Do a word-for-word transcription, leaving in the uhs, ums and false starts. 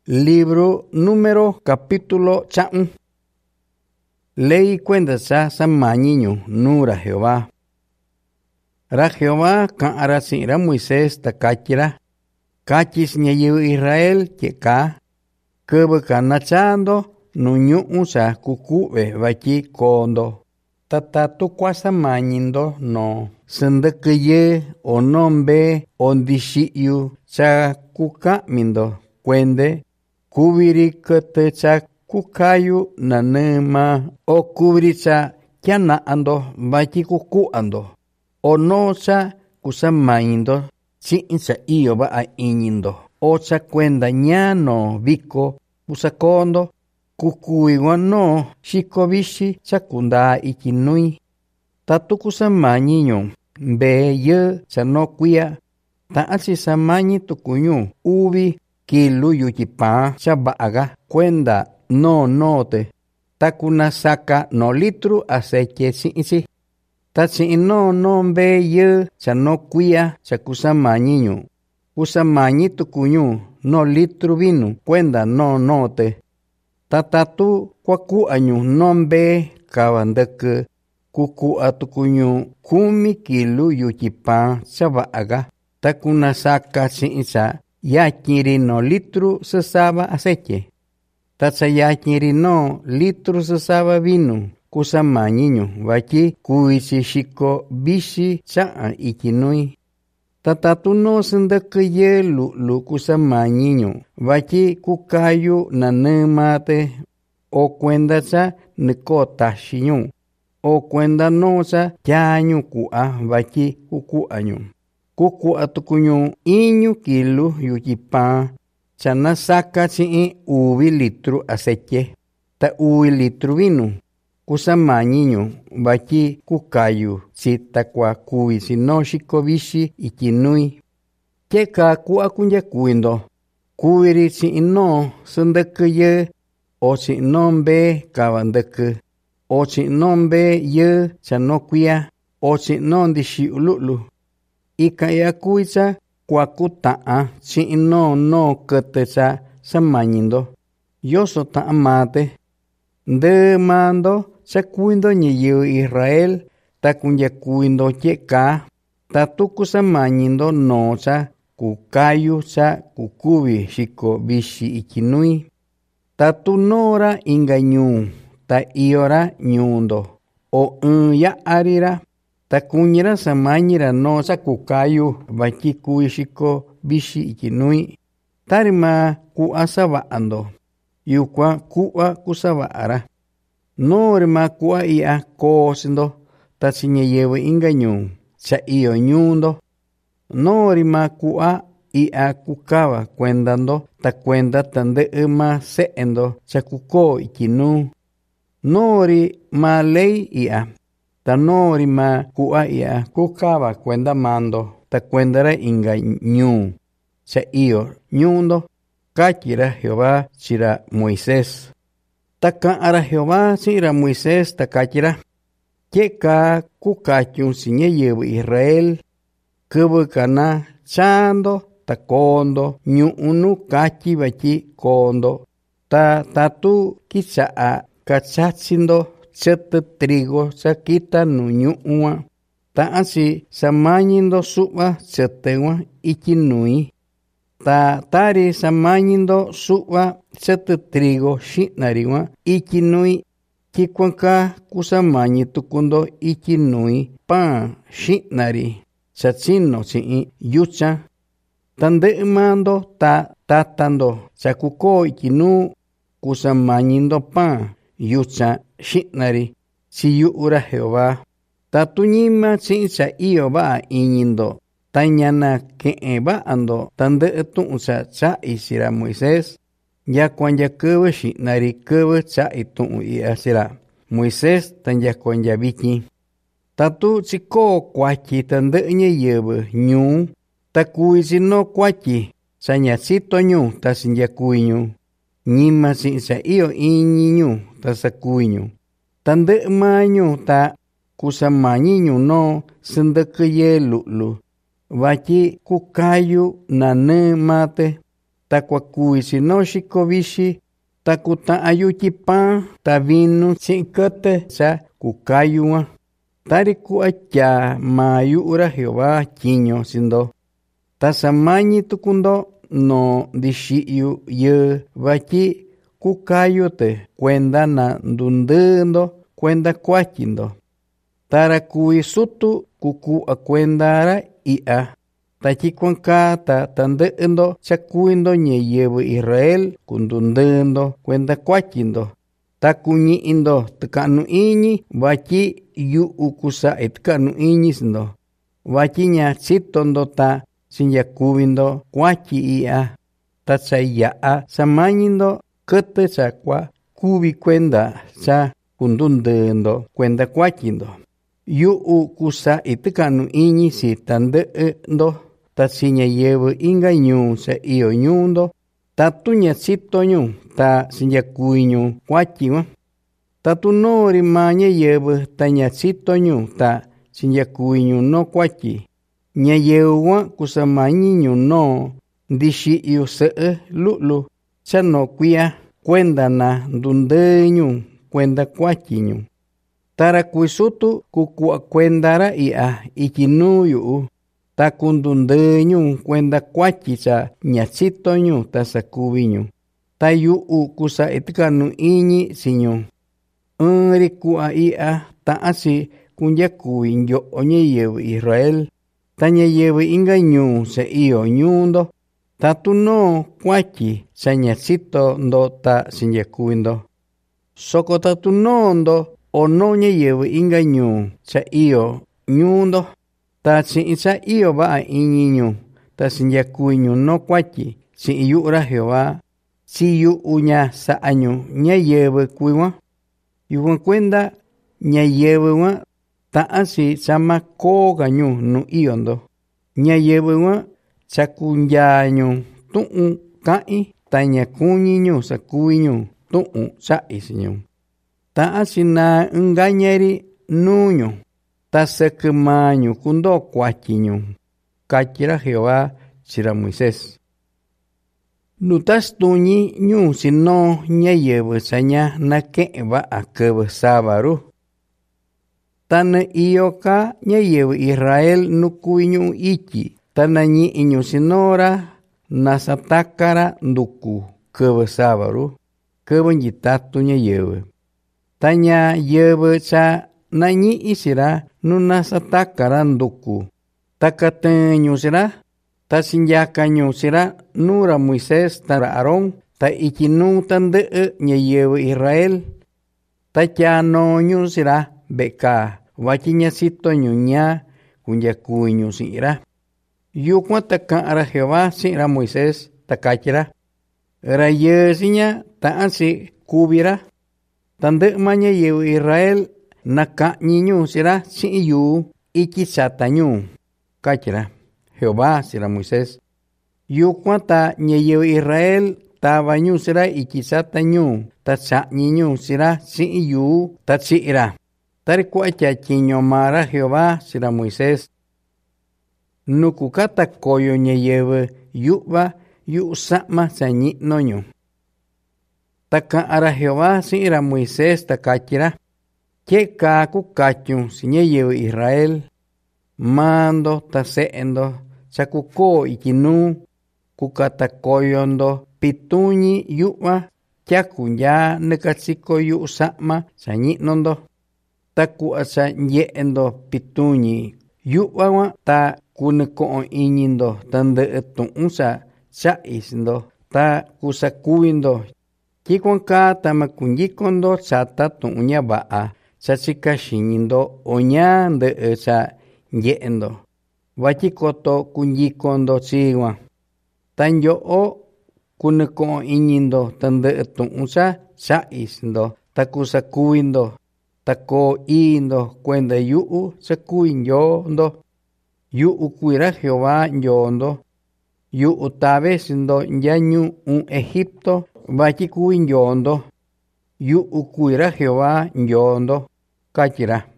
Libro número capítulo cha'un. Ley cuenta sa samañiño nura Jehová. Ra Jehová ka'ara si'ra Moisés ta kachira. Kachis ñayiu Israel ka kebe kanachando nuñu'u sa kuku've vachi kondo. Tatatu kwasa mañindo no sendekeye o nombe ondishiyu sa kukamindo kwende kubiri kete sa kukayu nanema o kubiri sa kiana ando vachi kuku ando o no sa kusamañindo chi'in sa iyo ba a iñindo o sa kwenda ñano viko usakondo kukuiwa no shikobishi sakunda ikinui tatu kusamañiño mbe ye sano kuya taasi samañi tukuñu ubi kilu yuchipa sabaga kwenda no note takuna saka no litru aceite sinsi tatsi no no mbe ye sano kuya sakusamañiño kusamañi tukuñu no litru vino kwenda no note tatatu kwaku anyu nombe kawandeke kuku atukunyu kumi kilu yuchipa sabaga takuna saka sinsa yachiri no litru sesaba aceite tatsa yachiri no litru sesaba vino kusamañiño vachi kuisi shiko bishi saa ikinui tatatu no sendekeye lu kusamañiño vachi kukayu nanemate o kwenda sa nikota shinyu o kwenda no sa kyanyu ku'a vachi kuku anyu kuku atukunyu inyu kilu yuchipa chana saka chi'i uvi litru aceite ta uvi litru vino kusamañiño vachi kukayu sita kwa kuvi sino shikobishi ikinui keka ku'a kunye kuindo kuiri chi'ino sendekeye o chi'ino mbe kawandeke o chi'ino mbe ye chano kuya o chi'ino ndishi ululu ika ya kuisa kwa kuta'a chi'ino no kete sa samañindo yoso ta'a mate nde mando sa kuindo ñayiu Israel ta kunye kuindo cheka tatu kusamañindo no sa kukayu sa kukubi shiko bishi ikinui tatu nora ingañu ta iora ñundo o un ya arira ta kuñira samañira no sa kukayu vachi kui shiko bishi ikinui tarima ku'a saba'ando yukwa ku'a kusaba'ara norima ku'a iya kosindo ta siñayewe ingañu cha iyo ñundo norima ku'a iya kukaba kwendando ta kwenda tande'ema se'endo cha kuko ikinu nori ma ley iya ta nori ma ku'a iya kukaba kwenda mando ta kwendara ingañu cha iyo ñundo kachira Jehová chira Moisés ta ka'ara Jehová chira Moisés ta kachira keka kukachun siñayewe Israel kebe kana chando ta kondo ñu'unu kachi vachi kondo ta tatu kicha'a kachachindo chete trigo sakita nu ñu'uwa ta asi samañindo su'va chetewa ikinui ta tari samañindo su'va chete trigo shi'nariwa ikinui kikuanka kusamañi tukundo ikinui pan shi'nari chachino chi'i yucha tande'emando ta tatando chakuko ikinu kusamañindo pan yucha shi'nari chiyu'ura Jehová tatuñima chi'i cha iyo ba'a iñindo tañana ke'e ba'ando tande'e tu'un cha cha'i sira Moisés yakuan yakebe shi'nari kebe cha'i tu'un iya sira Moisés tan yakuan yavityi tatu chiko kwachi tande'e ñayewe ñu ta kui sino kwachi sa ñachito ñu ta sinyakuiñu ñima sin sa iyo iñiñu ta sakuiñu tande'e mañu ta kusamañiñu no sendekeye lu'lu vachi kukayu nane mate ta kuakui sino xiko vixi, ta kuta'an yutyi pan, ta vinu tsi'in kɨtɨ cha kukayu. Tari ku'a tyaa maa yu'ura Jehová tyiño sindo. Ta samañi tukundo no ndixi'yu yɨɨ vatyi kukayutɨ kuenda na ndundɨɨndo kuenda kuatyindo. Tara kuvi sutu kuku'a kuendara i'ya. Ta tyikuan kaa ta tandɨ'ɨndo cha kuvindo ñayɨvɨ Israel kundundɨɨndo kuenda kuatyindo. Ta kuñi'indo tɨka'nu iñi vatyi yu'u kusa'i tɨka'nu iñi sindo. Vatyi ña chitondo ta sinyakuvindo kuatyi i'ya. Ta cha ya'a samañindo kɨtɨ cha kua kuvi kuenda cha kundundɨɨndo kuenda kuatyindo. Yu'u kusa'i tɨka'nu iñi si tandɨ'ɨndo ta si ñayɨvɨ inga ñuu cha iyo ñuundo tatu ña chitoñu ta sinyakuviñu kuatyi. Tatu noori maa ñayɨvɨ ta ña chitoñu ta sinyakuviñu no kuatyi. Ñayɨvɨ kusamañiñu no ndixi'yu sɨ'ɨ lu'lu cha no kuiya kuenda na ndundɨɨñu kuenda kuatyiñu. Tara kuvi sutu kuku'a kuendara i'ya ityi nuu yu'u ta kundundɨɨñu kuenda kuatyi cha ña chitoñu ta sakuviñu. Ta yu'u kusa'i tɨka'nu iñi siñu. Ɨɨnri ku'a i'ya ta'an si kunyakuvi nyo'o ñayɨvɨ Israel ta ñayɨvɨ inga ñuu cha iyo ñuundo tatu noo kuatyi cha ña chitondo ta sinyakuvindo. Soko tatu noondo o no ñayɨvɨ inga ñuu cha iyo ñuundo ta chi'in cha iyo va'a iñiñu ta sinyakuviñu no kuatyi chi'in yu'ura Jehová, chiyu'uña sa'añu ñayɨvɨ kuiwan. Yukuan kuenda ñayɨvɨ kuan ta'an si chama koogañu nu iyondo. Ñayɨvɨ kuan chakunyaañu tu'un ka'in ta ña kuñiñu sakuviñu tu'un cha'i siñu. Ta'an si naa ɨngañari nuuñu ta sɨkɨ maañu kundoo kuatyiñu, katyira Jehová chi ra Moisés. Nu tastuñi ñuu sino ñayɨvɨ cha ña nake'en va'a kɨvɨ savaru. Ta nɨ iyo ka ñayɨvɨ Israel nu kuvi ñu'u ityi ta nañi'i sinora nasatakara nduku kɨvɨ savaru, kɨvɨ nyitatu ñayɨvɨ. Ta ñayɨvɨ cha nañi'i sira nu nasatakara nduku ta katɨɨñu sira ta sinyakañu sira nuu ra Moisés ta ra Aarón ta ityi nuu tandɨ'ɨ ñayɨvɨ Israel. Ta tyanooñu sira ve'e kaa vatyi ña chitoñu ña kunyakuviñu si'ira. Yukuan ta ka'an ra Jehová si'in ra Moisés ta katyira: rayɨɨ siña ta'an si kuvira. Tandɨ'ɨ maa ñayɨvɨ Israel naka'ñiñu sira chi'in yuu ityi chata ñuu, katyira Jehová chi ra Moisés. Yukuan ta ñayɨvɨ Israel tavañu sira ityi chata ñuu ta cha'ñiñu sira chi'in yuu ta chi'ira, tari ku'a tyatyiño maa ra Jehová chi ra Moisés. Nu kukatakoyo ñayɨvɨ yu'va yu'u sa'ma cha ñi'noñu. Ta ka'an ra Jehová si'in ra Moisés ta katyira: tye'e kaa kukatyun chi ñayɨvɨ Israel: maando ta se'endo cha kukoo ityi nuu kukatakoyondo pituñi yu'va tyakunyaa nɨkachiko yu'u sa'ma cha ñi'nondo. Ta ku'va cha nye'endo pituñi yu'va kuan ta kunɨko'on iñindo tandɨ'ɨ tu'un cha cha'i chindo ta kusakuvindo. Tyikuan kaa ta ma kunyikondo chata tu'un ña va'a cha chika xiñindo o ñaa ndɨ'ɨ cha nye'endo, vatyi koto kunyikondo chii-kuan. Ta nyo'o kunɨko'on iñindo tandɨ'ɨ tu'un cha cha'i chindo ta kusakuvindo ta koo iindo kuenda yu'u cha kuvi Nyoondo. Yu'u kuvi ra Jehová Nyoondo. Yu'u tave chindo nya ñu'un Egipto vatyi kuvi Nyoondo. Yu'u kuvi ra Jehová Nyoondo, katyira.